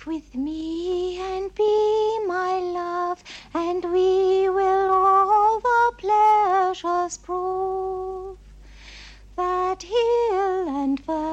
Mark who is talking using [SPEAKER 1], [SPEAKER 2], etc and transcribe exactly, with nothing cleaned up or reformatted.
[SPEAKER 1] with me and be my love, and we will all the pleasures prove that hill and valley